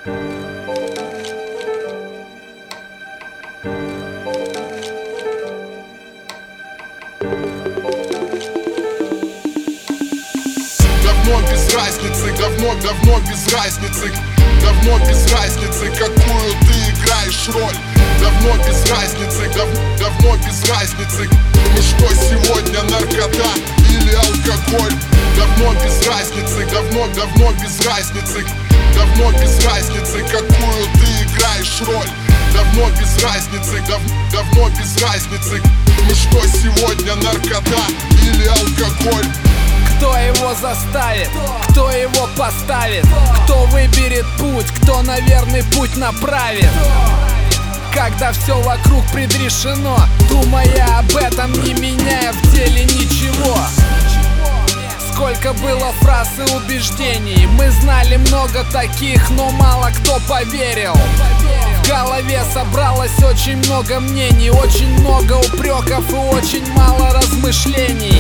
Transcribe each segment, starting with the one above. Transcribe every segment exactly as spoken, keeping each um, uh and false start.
Говно без разницы, говно, говно без разницы. Говно без разницы, какую ты играешь роль. Говно без разницы, гов, говно без разницы. Ну что сегодня, наркота или алкоголь? Говно без разницы, говно, говно без разницы. Говно без разницы, какую ты играешь роль. Говно без разницы, гов, говно без разницы. Ну что сегодня, наркота или алкоголь? Кто его заставит, кто его поставит, кто выберет путь, кто на верный путь направит. Когда все вокруг предрешено, думая об этом, не меняя в деле ничего. Сколько было фраз и убеждений, мы знали много таких, но мало кто поверил. В голове собралось очень много мнений, очень много упреков и очень мало размышлений.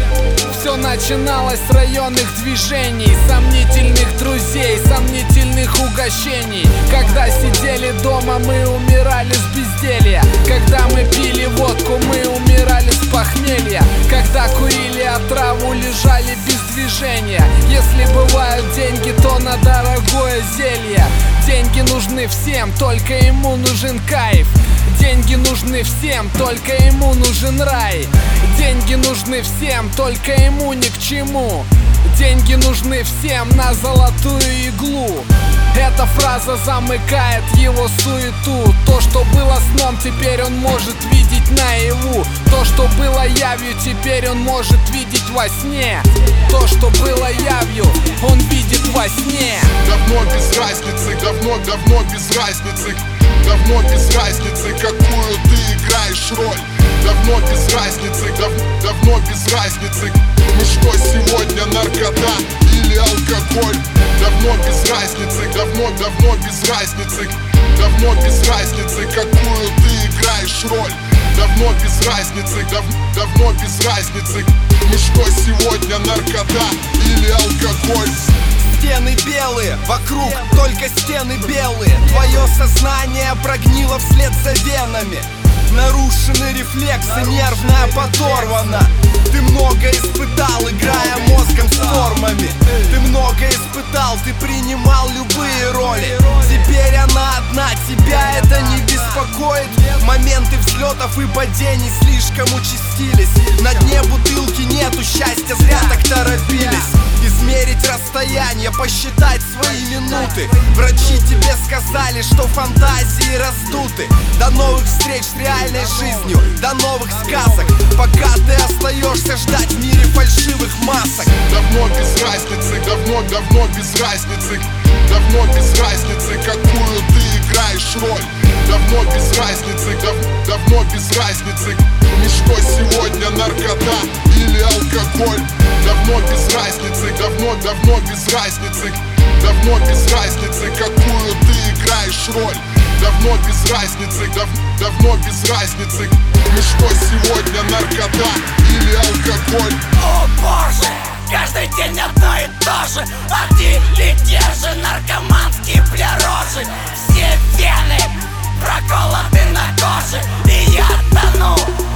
Все начиналось с районных движений, сомнительных друзей, сомнительных угощений. Когда сидели дома, мы умирали с безделья. Когда мы пили водку, мы умирали с похмелья. Когда курили отраву, лежали без движения. Если бывают деньги, то на дорогое зелье. Деньги нужны всем, только ему нужен кайф. Деньги нужны всем, только ему нужен рай. Деньги нужны всем, только ему ни к чему. Деньги нужны всем на золотую иглу. Эта фраза замыкает его суету. То, что было сном, теперь он может видеть наяву. То, что было явью, теперь он может видеть во сне. То, что было явью, он видит во сне. Говно без разницы, говно, говно без разницы. Говно без разницы, какую ты играешь роль. Говно без разницы, гов, говно без разницы. Ну что сегодня, наркота или алкоголь? Говно без разницы, говно, говно без разницы. Говно без разницы, какую ты играешь роль. Говно без разницы, гов, говно без разницы. Ну что сегодня, наркота или алкоголь? Стены белые, вокруг только стены белые. Твое сознание прогнило вслед за венами. Нарушены рефлексы, нервная подорвана. Ты много испытал, играя мозгом с формами. Ты много испытал, ты принимал любые роли. Теперь она одна, тебя это не беспокоит. Моменты взлетов и падений слишком участились. На дне бутылки нету счастья, зря так торопились. Измерить расстояние, посчитать свои минуты. Врачи тебе сказали, что фантазии раздуты. До новых встреч с реальной жизнью, до новых сказок. Пока ты остаешься ждать в мире фальшивых масок. Говно без разницы, говно, говно без разницы. Говно без разницы, какую ты играешь роль. Говно без разницы, гов, говно без разницы. Ну что сегодня, наркота или алкоголь? Говно без разницы, говно, говно без разницы. Говно без разницы, какую ты играешь роль. Говно без разницы, гов, говно без разницы. Ну что сегодня, наркота или алкоголь? О боже, каждый день одно и то же. Одни и те же наркоманские пля-рожи. Все вены проколоты на коже. И я тону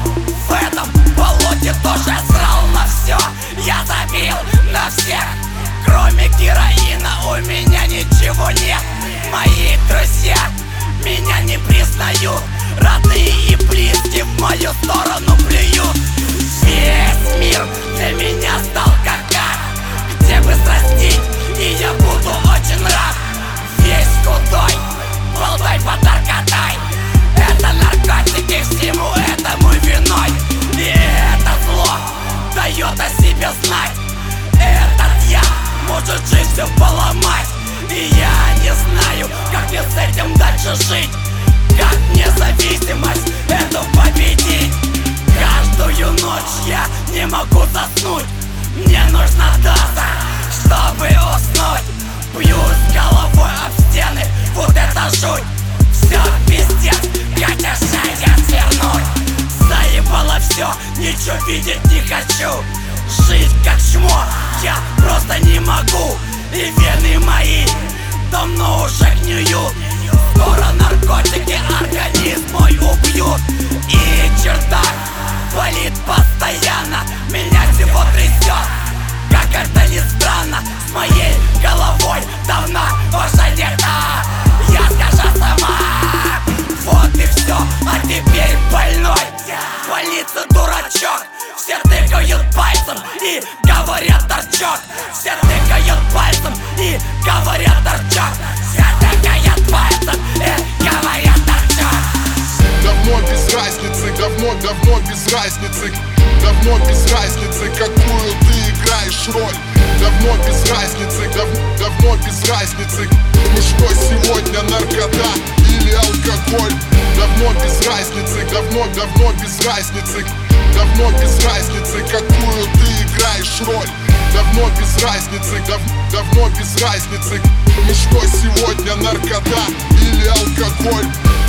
в этом болоте, тоже срал на все. Я забил на всех, кроме героина у меня ничего нет. Мои друзья меня не признают, родные и близкие в мою сторону плюют. Весь мир для меня стал как ад, где бы срастить, и я буду очень рад. Весь худой, болтай подаркотай. Это наркотики всему этому виной. И это зло дает о себе знать. Этот я может жизнь всю поломать. И я не знаю, как мне с этим дальше жить. Как мне зависимость эту победить. Каждую ночь я не могу заснуть. Мне нужна доза, чтобы уснуть. Бьюсь головой об стены, вот это жуть. Все пиздец, хотя шайя свернуть. Заебало все, ничего видеть не хочу. Жить как чмо, я просто не могу. И вены мои давно уже гниют. Скоро наркотики организм мой убьют. И чердак болит постоянно, меня всего трясет. Как это ни странно, с моей головой давно уже нет. Я скажу сама, вот и все, а теперь больной. В больнице дурачок, все тыкают пальцем и говорят торчок. Все тыкают пальцем и говорят торчок. Все тыкают пальцем и говорят торчок. Давно без разницы, давно, давно без разницы. Давно без разницы, какую ты играешь роль. Давно без разницы, дав, давно без разницы. Ну что сегодня, наркота или алкоголь? Давно без разницы, давно, давно без разницы. Давно без разницы, какую ты играешь роль. Давно без разницы, дав, давно без разницы. Ну что сегодня, наркота или алкоголь?